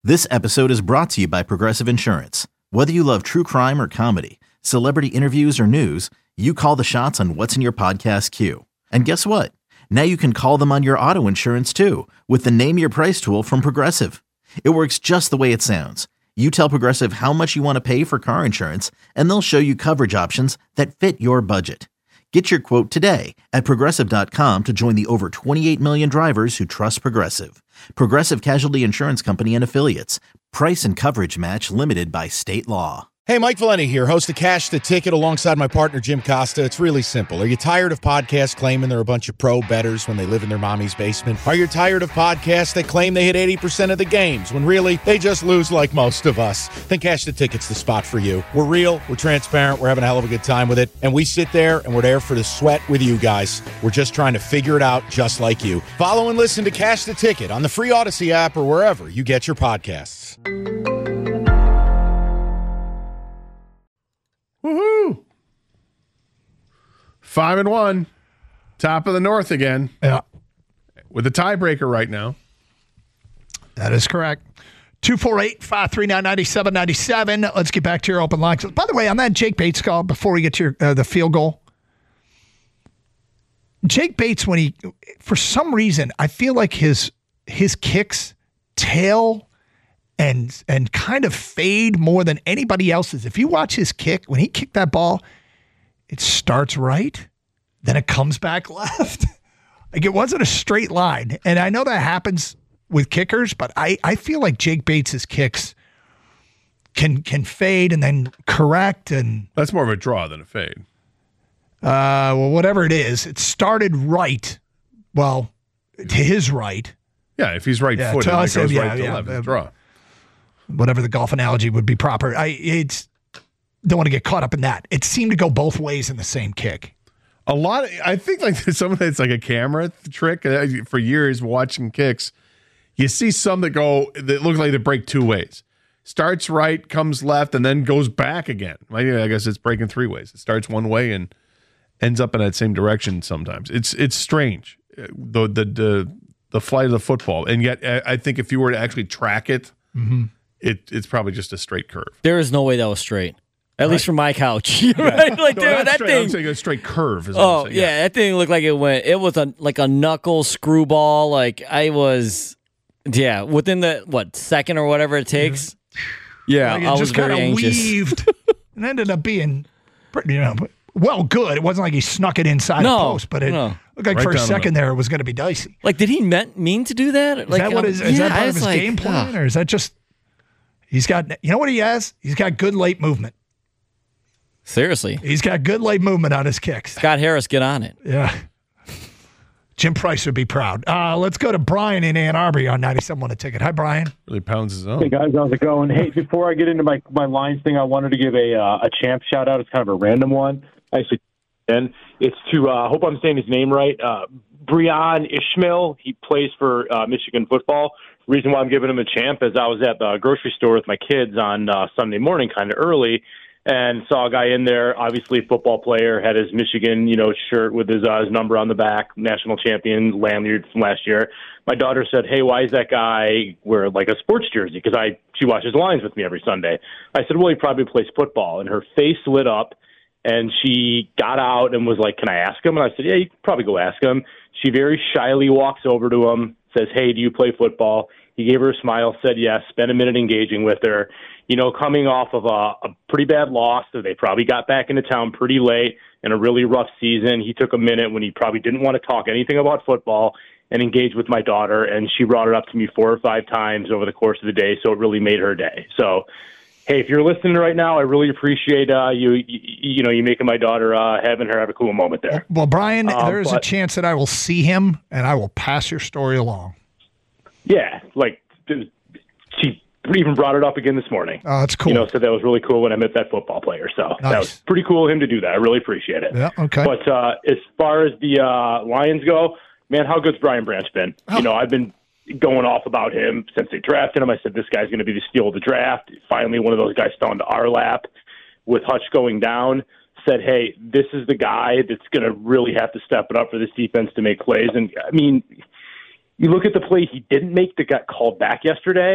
This episode is brought to you by Progressive Insurance. Whether you love true crime or comedy, celebrity interviews or news, you call the shots on what's in your podcast queue. And guess what? Now you can call them on your auto insurance too with the Name Your Price tool from Progressive. It works just the way it sounds. You tell Progressive how much you want to pay for car insurance, and they'll show you coverage options that fit your budget. Get your quote today at Progressive.com to join the over 28 million drivers who trust Progressive. Progressive Casualty Insurance Company and Affiliates. Price and coverage match limited by state law. Hey, Mike Valenti here, host of Cash the Ticket alongside my partner Jim Costa. It's really simple. Are you tired of podcasts claiming they're a bunch of pro bettors when they live in their mommy's basement? Are you tired of podcasts that claim they hit 80% of the games when really they just lose like most of us? Then Cash the Ticket's the spot for you. We're real, we're transparent, we're having a hell of a good time with it, and we sit there and we're there for the sweat with you guys. We're just trying to figure it out just like you. Follow and listen to Cash the Ticket on the free Odyssey app or wherever you get your podcasts. Woohoo! 5-1, top of the North again. Yeah, with a tiebreaker right now. that is correct. 248-539-9797. Let's get back to your open lines. By the way, on that Jake Bates call, before we get to the field goal, Jake Bates, when he, for some reason, I feel like his kicks tail and kind of fade more than anybody else's. If you watch his kick, when he kicked that ball, it starts right, then it comes back left. Like, it wasn't a straight line. And I know that happens with kickers, but I feel like Jake Bates's kicks can fade and then correct. And That's more of a draw than a fade. well, whatever it is, it started right. Well, to his right. Yeah, if he's right-footed, to it us, goes yeah, right to yeah, left. It's a draw. Whatever the golf analogy would be proper. Don't want to get caught up in that. It seemed to go both ways in the same kick. I think like some of it's like a camera trick. For years watching kicks, you see some that look like they break two ways. Starts right, comes left, and then goes back again. I guess it's breaking three ways. It starts one way and ends up in that same direction sometimes. It's strange, the flight of the football. And yet I think if you were to actually track it, it's probably just a straight curve. There is no way that was straight. At least from my couch. Right? Like, No, dude, that straight. thing. I'm saying a straight curve. Oh, yeah, that thing looked like it went. It was like a knuckle screwball. Like, I was, within the, second or whatever it takes. Yeah, Like, I was just very kind of anxious. weaved and ended up being, well, good. It wasn't like he snuck it inside the post, but it looked like Right for a down the second there it was going to be dicey. Like, did he mean to do that? Is that what is that part of his game plan, or is that just he's got? You know what he has? He's got good late movement. Seriously. He's got good late movement on his kicks. Scott Harris, get on it. Yeah. Jim Price would be proud. Let's go to Brian in Ann Arbor on 97.1 A Ticket. Hi, Brian. Really pounds his own. Hey, guys, how's it going? Hey, before I get into my Lions thing, I wanted to give a champ shout-out. It's kind of a random one. Actually, it's to, I hope I'm saying his name right, Breon Ishmael. He plays for Michigan football. The reason why I'm giving him a champ is I was at the grocery store with my kids on Sunday morning kind of early, and saw a guy in there, obviously a football player, had his Michigan, shirt with his number on the back, national champion lanyard from last year. My daughter said, "Hey, why is that guy wear like a sports jersey?" Because she watches Lions with me every Sunday. I said, "Well, he probably plays football." And her face lit up, and she got out and was like, "Can I ask him?" And I said, "Yeah, you can probably go ask him." She very shyly walks over to him, says, "Hey, do you play football?" He gave her a smile, said yes, spent a minute engaging with her. Coming off of a pretty bad loss, so they probably got back into town pretty late in a really rough season. He took a minute when he probably didn't want to talk anything about football and engage with my daughter, and she brought it up to me 4 or 5 times over the course of the day, so it really made her day. So, hey, if you're listening right now, I really appreciate you making my daughter having her have a cool moment there. Well, Brian, there is a chance that I will see him, and I will pass your story along. Yeah, she even brought it up again this morning. Oh, that's cool. Said that was really cool when I met that football player. So That was pretty cool of him to do that. I really appreciate it. Yeah, okay. But as far as the Lions go, man, how good's Brian Branch been? Oh. I've been going off about him since they drafted him. I said, this guy's going to be the steal of the draft. Finally, one of those guys fell into our lap with Hutch going down. Said, hey, this is the guy that's going to really have to step it up for this defense to make plays. And, I mean, you look at the play he didn't make that got called back yesterday.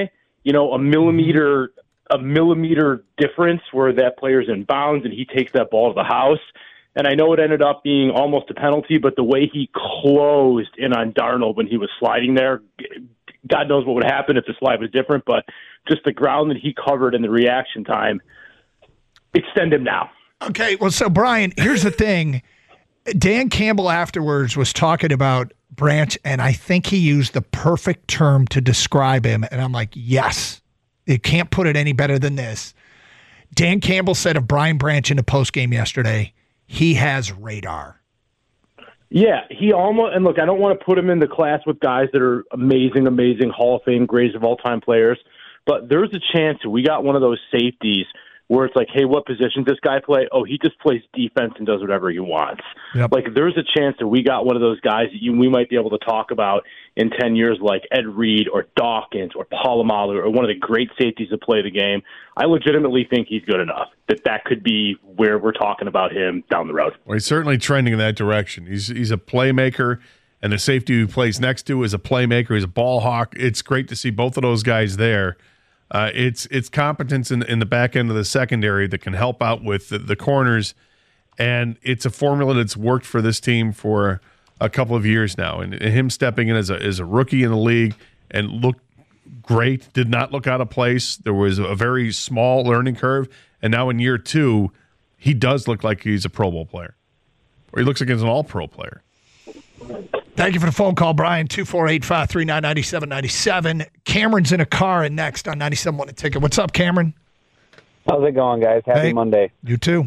a millimeter difference where that player's in bounds and he takes that ball to the house. And I know it ended up being almost a penalty, but the way he closed in on Darnold when he was sliding there, God knows what would happen if the slide was different, but just the ground that he covered and the reaction time, extend him now. Okay, well, so Brian, here's the thing. Dan Campbell afterwards was talking about Branch, and I think he used the perfect term to describe him, and I'm like, yes, you can't put it any better than this. Dan Campbell said of Brian Branch in the postgame yesterday, he has radar. Yeah, he almost, and look, I don't want to put him in the class with guys that are amazing Hall of Fame greatest of all time players, but there's a chance that we got one of those safeties where it's like, hey, what position does this guy play? Oh, he just plays defense and does whatever he wants. Yep. Like, there's a chance that we got one of those guys that we might be able to talk about in 10 years, like Ed Reed or Dawkins or Polamalu or one of the great safeties that play the game. I legitimately think he's good enough that could be where we're talking about him down the road. Well, he's certainly trending in that direction. He's a playmaker, and the safety who plays next to is a playmaker. He's a ball hawk. It's great to see both of those guys there. It's competence in the back end of the secondary that can help out with the corners, and it's a formula that's worked for this team for a couple of years now. And him stepping in as a rookie in the league and looked great, did not look out of place. There was a very small learning curve, and now in year 2, he does look like he's a Pro Bowl player, or he looks like he's an All-Pro player. Thank you for the phone call, Brian. 248-539-9797. Cameron's in a car and next on 97.1 The Ticket. What's up, Cameron? How's it going, guys? Happy Monday. You too.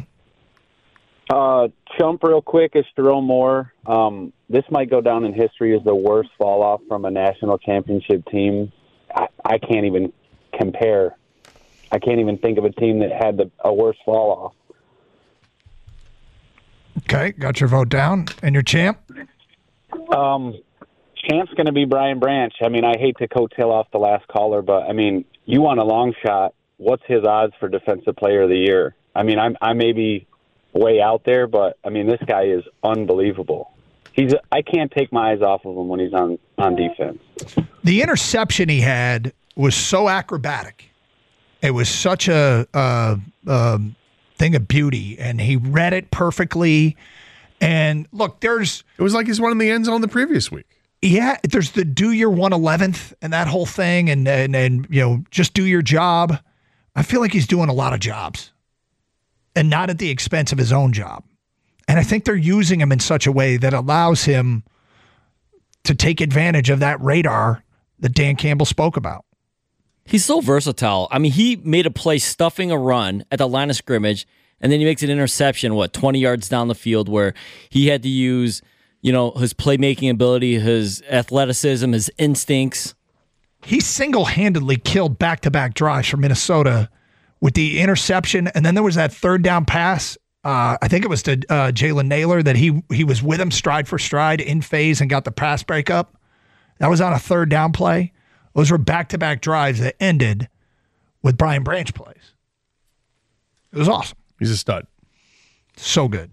Chump real quick is Jerome Moore. This might go down in history as the worst fall-off from a national championship team. I can't even compare. I can't even think of a team that had a worse fall-off. Okay, got your vote down. And your champ? Champ's going to be Brian Branch. I mean, I hate to coattail off the last caller, but, I mean, you want a long shot. What's his odds for Defensive Player of the Year? I mean, I may be way out there, but, I mean, this guy is unbelievable. I can't take my eyes off of him when he's on defense. The interception he had was so acrobatic. It was such a thing of beauty, and he read it perfectly. And look, it was like he's running the end zone the previous week. Yeah, there's the do your 111th and that whole thing, and just do your job. I feel like he's doing a lot of jobs, and not at the expense of his own job. And I think they're using him in such a way that allows him to take advantage of that radar that Dan Campbell spoke about. He's so versatile. I mean, he made a play stuffing a run at the line of scrimmage, and then he makes an interception, 20 yards down the field, where he had to use, his playmaking ability, his athleticism, his instincts. He single-handedly killed back-to-back drives for Minnesota with the interception, and then there was that third down pass. I think it was to Jalen Naylor that he was with him stride for stride in phase and got the pass breakup. That was on a third down play. Those were back-to-back drives that ended with Brian Branch plays. It was awesome. He's a stud. So good.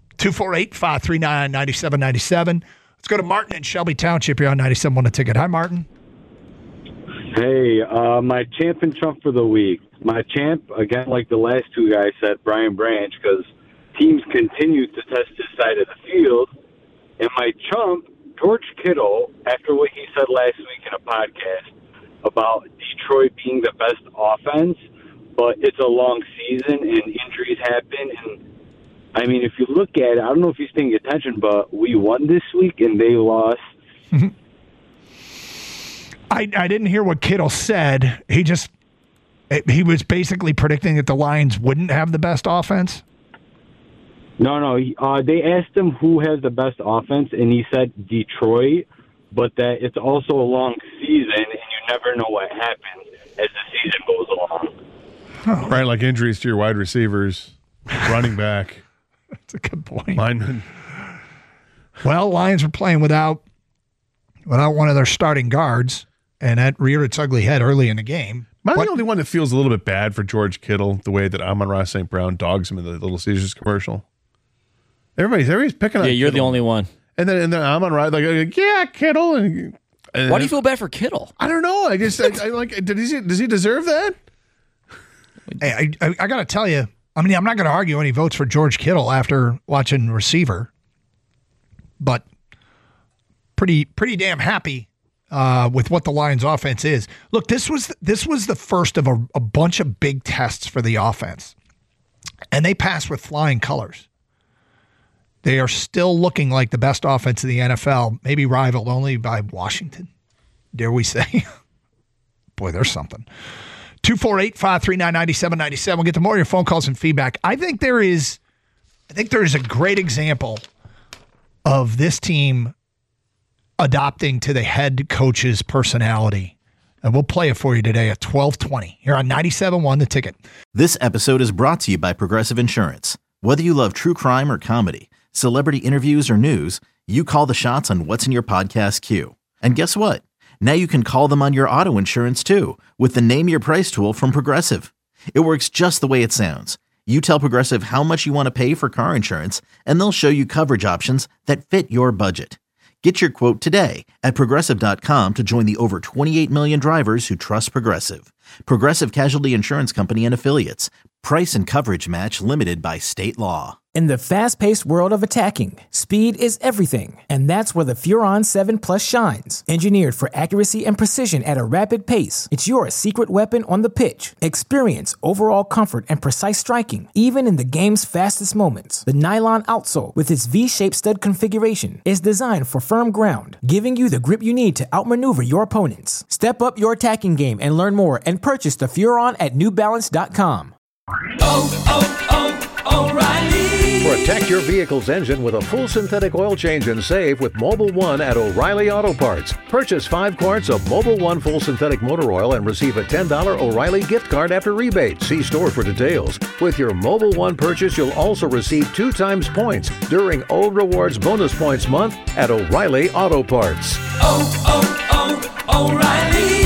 248-539-9797. Let's go to Martin in Shelby Township here on 97.1 The Ticket. Hi, Martin. Hey, my champ and chump for the week. My champ, again, like the last two guys said, Brian Branch, because teams continue to test his side of the field. And my chump, George Kittle, after what he said last week in a podcast about Detroit being the best offense, but it's a long season and injuries happen. And I mean, if you look at it, I don't know if he's paying attention, but we won this week and they lost. Mm-hmm. I didn't hear what Kittle said. He was basically predicting that the Lions wouldn't have the best offense. No. They asked him who has the best offense, and he said Detroit, but that it's also a long season, and you never know what happens as the season goes along. Oh. Right, like injuries to your wide receivers, running back. That's a good point. Lineman. Well, Lions were playing without one of their starting guards, and that reared its ugly head early in the game. Am I the only one that feels a little bit bad for George Kittle, the way that Amon-Ra St. Brown dogs him in the Little Caesars commercial? Everybody's picking on Yeah, you're Kittle. the only one. And then Amon-Ra, like, yeah, Kittle. And Why do you feel bad for Kittle? I don't know. I like. Does he deserve that? Hey, I got to tell you. I mean, I'm not going to argue any votes for George Kittle after watching receiver, but pretty damn happy with what the Lions offense is. Look, this was the first of a bunch of big tests for the offense, and they passed with flying colors. They are still looking like the best offense in the NFL, maybe rivaled only by Washington, dare we say. Boy, there's something. 248-539-9797. We'll get to more of your phone calls and feedback. I think there is a great example of this team adopting to the head coach's personality. And we'll play it for you today at 12:20 here on 97.1 The Ticket. This episode is brought to you by Progressive Insurance. Whether you love true crime or comedy, celebrity interviews or news, you call the shots on what's in your podcast queue. And guess what? Now you can call them on your auto insurance too with the Name Your Price tool from Progressive. It works just the way it sounds. You tell Progressive how much you want to pay for car insurance, and they'll show you coverage options that fit your budget. Get your quote today at Progressive.com to join the over 28 million drivers who trust Progressive. Progressive Casualty Insurance Company and Affiliates. Price and coverage match limited by state law. In the fast-paced world of attacking, speed is everything, and that's where the Furon 7 Plus shines. Engineered for accuracy and precision at a rapid pace, it's your secret weapon on the pitch. Experience overall comfort and precise striking, even in the game's fastest moments. The nylon outsole, with its V-shaped stud configuration, is designed for firm ground, giving you the grip you need to outmaneuver your opponents. Step up your attacking game and learn more and purchase the Furon at NewBalance.com. O'Reilly. Protect your vehicle's engine with a full synthetic oil change and save with Mobil 1 at O'Reilly Auto Parts. Purchase 5 quarts of Mobil 1 full synthetic motor oil and receive a $10 O'Reilly gift card after rebate. See store for details. With your Mobil 1 purchase, you'll also receive 2 times points during O Rewards Bonus Points Month at O'Reilly Auto Parts. O'Reilly.